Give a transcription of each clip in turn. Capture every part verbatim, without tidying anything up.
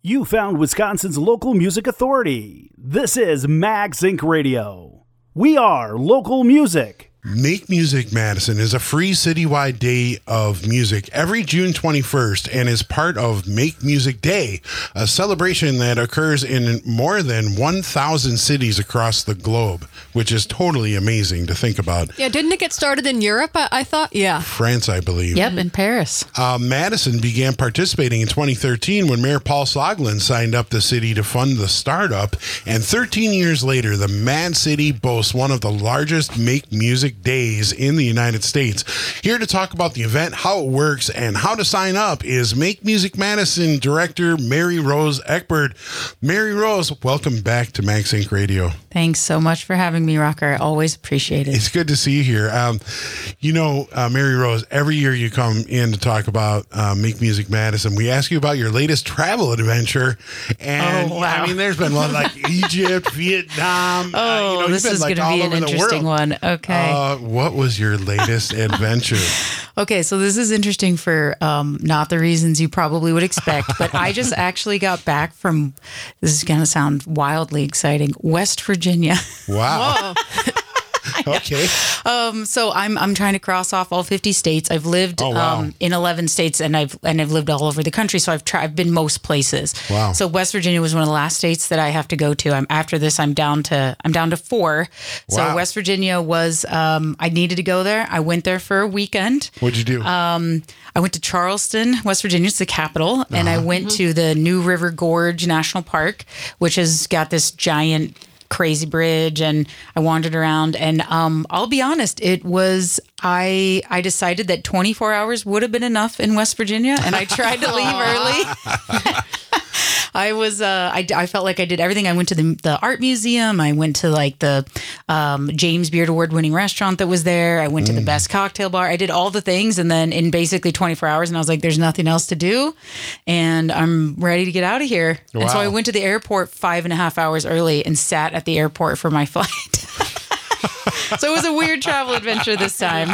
You found Wisconsin's local music authority. This is MagSync Radio. We are local music. Make Music Madison is a free citywide day of music every June twenty-first and is part of Make Music Day, a celebration that occurs in more than one thousand cities across the globe, which is totally amazing to think about. Yeah, didn't it get started in Europe, I, I thought? Yeah. France, I believe. Yep, in Paris. Uh, Madison began participating in twenty thirteen when Mayor Paul Soglin signed up the city to fund the startup, and thirteen years later, the Mad City boasts one of the largest Make Music days in the United States. Here to talk about the event, how it works, and how to sign up is Make Music Madison Director Mary Rose Eckberg. Mary Rose, welcome back to MagSync Radio. Thanks so much for having me, Rocker. I always appreciate it. It's good to see you here. Um, you know, uh, Mary Rose, every year you come in to talk about uh, Make Music Madison, we ask you about your latest travel adventure. And oh, wow. I mean, there's been one like Egypt, Vietnam. Oh, uh, you know, this been, is like, going to be an interesting one. Okay. Uh, what was your latest adventure? Okay, so this is interesting for um, not the reasons you probably would expect, but I just actually got back from, this is going to sound wildly exciting, West Virginia. Wow. Whoa. Okay. Um, so I'm I'm trying to cross off all fifty states. I've lived oh, wow. um, in eleven states, and I've and I've lived all over the country. So I've tried. I've been most places. Wow. So West Virginia was one of the last states that I have to go to. I'm after this. I'm down to I'm down to four. So Wow. West Virginia was um, I needed to go there. I went there for a weekend. What'd you do? Um, I went to Charleston, West Virginia. It's the capital, and I went Mm-hmm. to the New River Gorge National Park, which has got this giant crazy bridge, and I wandered around, and um I'll be honest, it was I I decided that twenty-four hours would have been enough in West Virginia, and I tried to leave early. I was uh I, I felt like I did everything. I went to the the art museum. I went to like the um James Beard Award winning restaurant that was there. I went to the best cocktail bar. I did all the things, and then in basically twenty-four hours, and I was like, there's nothing else to do, and I'm ready to get out of here. And so Wow. I went to the airport five and a half hours early and sat at the airport for my flight. So it was a weird travel adventure this time.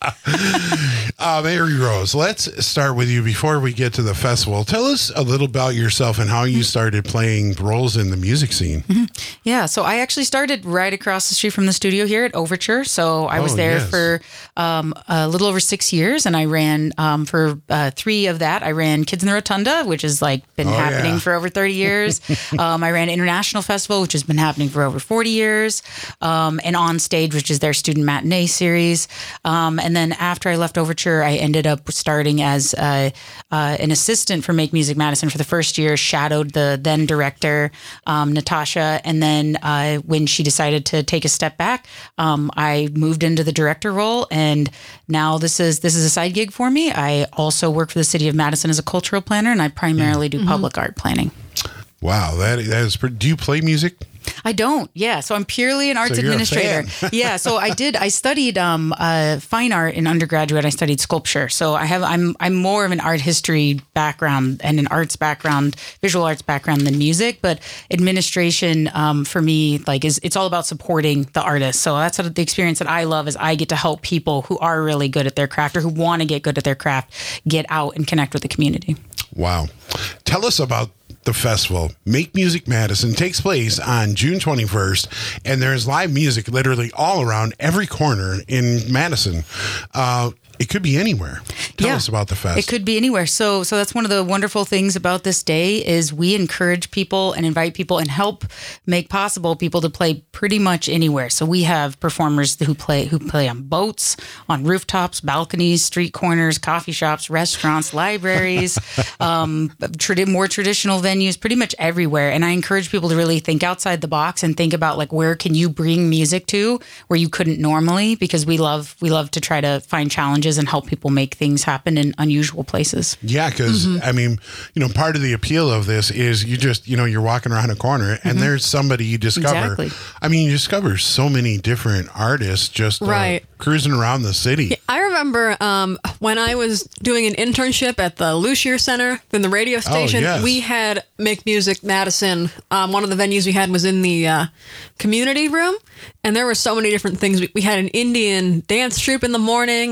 Uh, Mary Rose, let's start with you before we get to the festival. Tell us a little about yourself and how you started playing roles in the music scene. Mm-hmm. Yeah, so I actually started right across the street from the studio here at Overture. So I was Oh, there yes. for um, a little over six years, and I ran um, for uh, three of that. I ran Kids in the Rotunda, which has like been Oh, happening yeah. for over thirty years. um, I ran International Festival, which has been happening for over forty years, um, and On Stage, which is their student matinee series. Um, and then after I left Overture, I ended up starting as uh, uh, an assistant for Make Music Madison for the first year, shadowed the then director, um, Natasha. And then uh, when she decided to take a step back, um, I moved into the director role. And now this is this is a side gig for me. I also work for the city of Madison as a cultural planner, and I primarily do public art planning. Wow, that, that is pretty. Do you play music? I don't. Yeah. So I'm purely an arts So you're a administrator. fan. Yeah. So I did. I studied um, uh, fine art in undergraduate. I studied sculpture. So I have. I'm. I'm more of an art history background and an arts background, visual arts background than music. But administration um, for me, like, is it's all about supporting the artists. So that's what the experience that I love is I get to help people who are really good at their craft or who want to get good at their craft get out and connect with the community. Wow. Tell us about the festival. Make Music Madison takes place on June twenty-first, and there's live music literally all around every corner in Madison. Uh, it could be anywhere. Tell Yeah. us about the fest. It could be anywhere. So, so that's one of the wonderful things about this day is we encourage people and invite people and help make possible people to play pretty much anywhere. So we have performers who play who play on boats, on rooftops, balconies, street corners, coffee shops, restaurants, libraries, um, trad- more traditional venues, pretty much everywhere. And I encourage people to really think outside the box and think about like where can you bring music to where you couldn't normally, because we love we love to try to find challenges and help people make things happen in unusual places. Yeah, because I mean, you know, part of the appeal of this is you just, you know, you're walking around a corner and there's somebody you discover. Exactly. I mean, you discover so many different artists just uh, Right. cruising around the city. I remember um, when I was doing an internship at the Lucier Center in the radio station, yes. we had Make Music Madison. Um, one of the venues we had was in the uh, community room, and there were so many different things. We, we had an Indian dance troupe in the morning, and then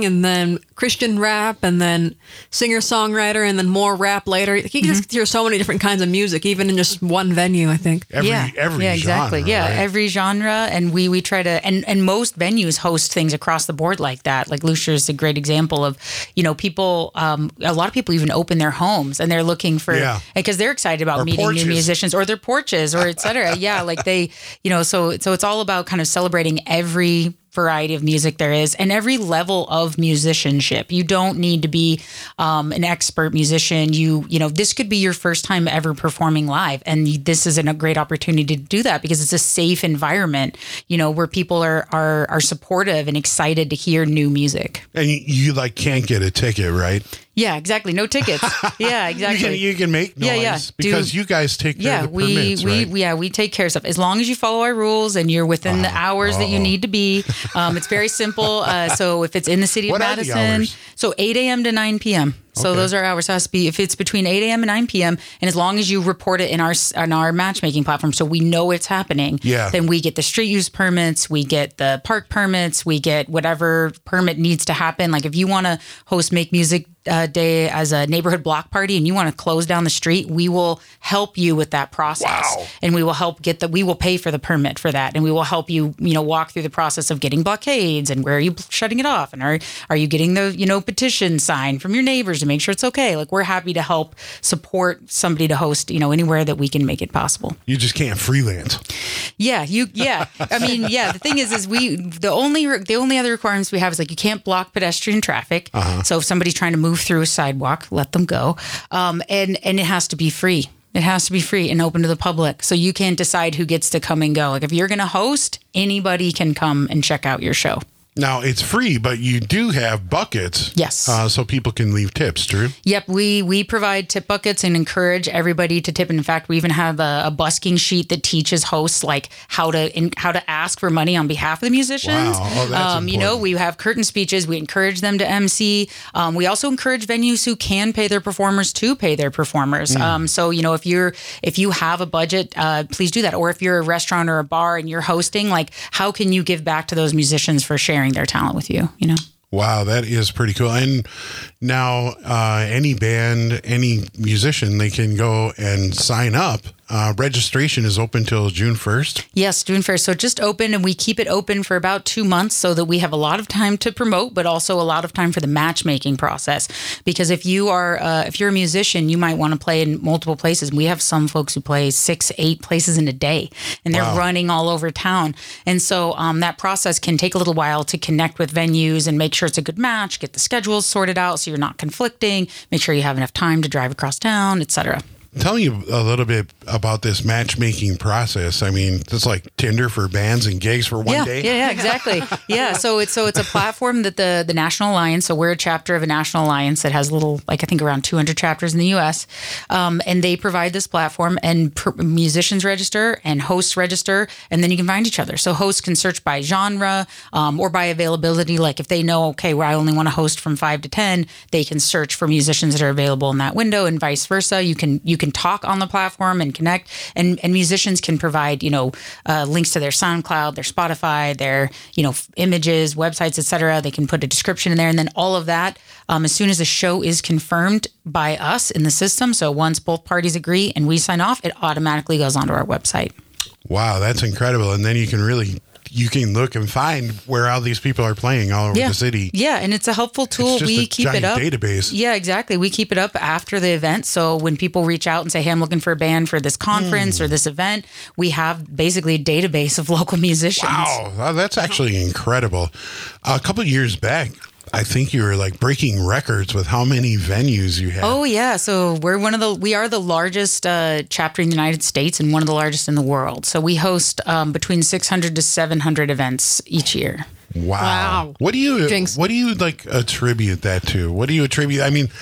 then Christian rap, and then singer-songwriter, and then more rap later. You can mm-hmm. just hear so many different kinds of music, even in just one venue, I think. Every, yeah, every yeah, exactly. genre, yeah, right? every genre, and we we try to, and and most venues host things across the board like that. Like Lucier is a great example of, you know, people. Um, a lot of people even open their homes and they're looking for, yeah. because they're excited about or meeting porches. new musicians or their porches or et cetera. Yeah, like they, you know, so so it's all about kind of celebrating every variety of music there is and every level of musicianship. You don't need to be um, an expert musician. You you know, this could be your first time ever performing live, and this is a great opportunity to do that because it's a safe environment, you know, where people are are are supportive and excited to hear new music. And you, you like can't get a ticket, right? Yeah, exactly. No tickets. Yeah, exactly. you, can, you can make noise yeah, yeah. because Do, you guys take care yeah, of the we, permits, we, right? Yeah, we take care of stuff. As long as you follow our rules and you're within uh, the hours uh-oh. that you need to be. Um, it's very simple. Uh, so if it's in the city what of are the Madison, hours? so eight a.m. to nine p.m. So okay. those are hours. It has to be if it's between eight a.m. and nine p.m. And as long as you report it in our in our matchmaking platform, so we know it's happening. Yeah. Then we get the street use permits, we get the park permits, we get whatever permit needs to happen. Like if you want to host Make Music uh, Day as a neighborhood block party and you want to close down the street, we will help you with that process. Wow. And we will help get the we will pay for the permit for that, and we will help you you know walk through the process of getting blockades and where are you shutting it off, and are are you getting the you know petition signed from your neighbors to make sure it's okay. Like we're happy to help support somebody to host, you know, anywhere that we can make it possible. You just can't freelance. Yeah, you yeah. I mean, yeah, the thing is is we the only the only other requirements we have is like you can't block pedestrian traffic. Uh-huh. So if somebody's trying to move through a sidewalk, let them go. Um and and it has to be free. It has to be free and open to the public. So you can't decide who gets to come and go. Like if you're going to host, anybody can come and check out your show. Now, it's free, but you do have buckets. Yes. Uh, so people can leave tips, true? Yep. We we provide tip buckets and encourage everybody to tip. And in fact, we even have a, a busking sheet that teaches hosts like how to in, how to ask for money on behalf of the musicians. Wow. Oh, that's um, you know, important. we have curtain speeches. We encourage them to M C. Um, we also encourage venues who can pay their performers to pay their performers. Mm. Um, so, you know, if you're if you have a budget, uh, please do that. Or if you're a restaurant or a bar and you're hosting, like how can you give back to those musicians for sharing their talent with you, you know? Wow, that is pretty cool. And now uh, any band, any musician, they can go and sign up. Uh, registration is open till June first. Yes, June first. So just open, and we keep it open for about two months so that we have a lot of time to promote, but also a lot of time for the matchmaking process. Because if you are, uh, if you're a musician, you might want to play in multiple places. We have some folks who play six, eight places in a day, and they're wow. running all over town. And so um, that process can take a little while to connect with venues and make sure it's a good match, get the schedules sorted out so you're not conflicting, make sure you have enough time to drive across town, et cetera. Tell me a little bit about this matchmaking process. I mean, it's like Tinder for bands and gigs for one yeah, day. Yeah, yeah, exactly. Yeah, so it's so it's a platform that the the National Alliance. So we're a chapter of a national alliance that has little, like I think around two hundred chapters in the U S, um, and they provide this platform, and pr- musicians register and hosts register, and then you can find each other. So hosts can search by genre um, or by availability. Like if they know, okay, where I only want to host from five to ten, they can search for musicians that are available in that window, and vice versa. You can you can can talk on the platform and connect, and, and musicians can provide, you know, uh, links to their SoundCloud, their Spotify, their, you know, f- images, websites, et cetera. They can put a description in there, and then all of that, um, as soon as the show is confirmed by us in the system, so once both parties agree and we sign off, it automatically goes onto our website. Wow, that's incredible. And then you can really you can look and find where all these people are playing all over yeah. the city. Yeah, and it's a helpful tool. It's just we a keep giant it up. database. Yeah, exactly. We keep it up after the event. So when people reach out and say, hey, I'm looking for a band for this conference mm. or this event, we have basically a database of local musicians. Wow, oh, that's actually incredible. A couple of years back, I think you were like breaking records with how many venues you have. Oh yeah, so we're one of the we are the largest uh, chapter in the United States and one of the largest in the world. So we host um, between six hundred to seven hundred events each year. Wow. Wow. What do you Jinx. what do you like attribute that to? What do you attribute? I mean,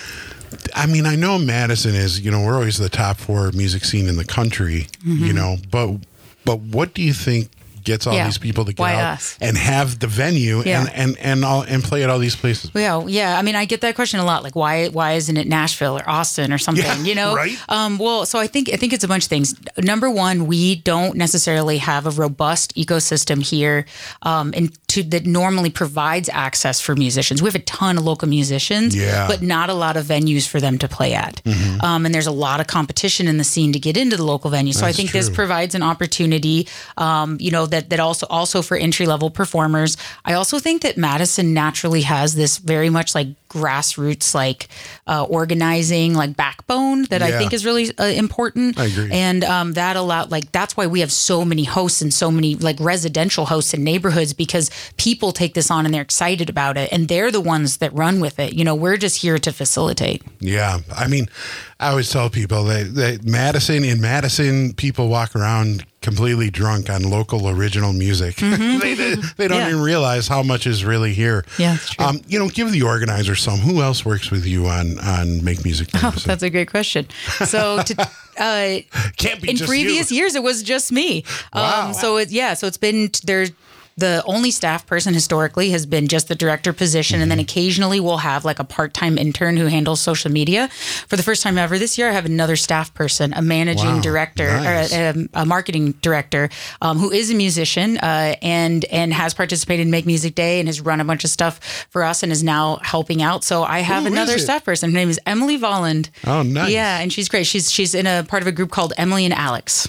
I mean, I know Madison is, you know, we're always the top four music scene in the country, mm-hmm. you know, but but what do you think gets all yeah. these people to get Why out us? and have the venue yeah. and and and all and play at all these places? Yeah, yeah. I mean, I get that question a lot. Like, why why isn't it Nashville or Austin or something? Yeah, you know, right? Um, well, so I think I think it's a bunch of things. Number one, we don't necessarily have a robust ecosystem here, um, and to that normally provides access for musicians. We have a ton of local musicians, Yeah. but not a lot of venues for them to play at. Mm-hmm. Um, and there's a lot of competition in the scene to get into the local venues. So I That's think this true. provides an opportunity, um, you know, that that also also for entry level performers. I also think that Madison naturally has this very much like grassroots, like uh, organizing, like backbone that I Yeah. think is really uh, important. I agree. And um, that allowed, like, that's why we have so many hosts and so many like residential hosts in neighborhoods, because people take this on and they're excited about it, and they're the ones that run with it. You know, we're just here to facilitate. Yeah. I mean, I always tell people that, that Madison, in Madison, people walk around completely drunk on local original music. they, they, they don't Yeah. even realize how much is really here. Yeah, it's true. Um, you know, give the organizer some. Who else works with you on, on Make Music Oh, Madison? that's a great question. So, to, uh, Can't be in just previous you. years, it was just me. Wow. Um, so it, yeah, so it's been there. The only staff person historically has been just the director position, and then occasionally we'll have like a part-time intern who handles social media. For the first time ever this year, I have another staff person, a managing Wow. director, Nice. or a, a marketing director, um, who is a musician uh, and and has participated in Make Music Day and has run a bunch of stuff for us and is now helping out. So I have Who is another it? staff person. Her name is Emily Volland. Oh, nice. Yeah, and she's great. She's she's in a part of a group called Emily and Alex.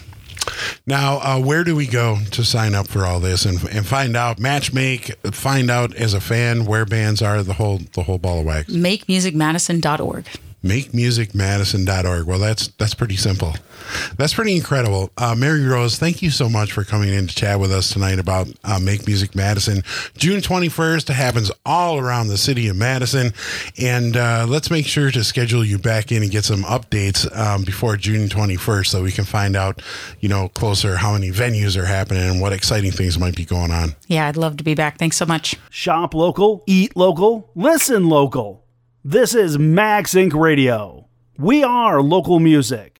Now, uh, where do we go to sign up for all this and, and find out, match make, find out as a fan where bands are, the whole the whole ball of wax? make music madison dot org. make music madison dot org. Well, that's that's pretty simple. That's pretty incredible. Uh, Mary Rose, thank you so much for coming in to chat with us tonight about uh, Make Music Madison. June twenty-first happens all around the city of Madison. And uh, let's make sure to schedule you back in and get some updates um, before June twenty-first so we can find out, you know, closer how many venues are happening and what exciting things might be going on. Yeah, I'd love to be back. Thanks so much. Shop local, eat local, listen local. This is Max Inc Radio. We are local music.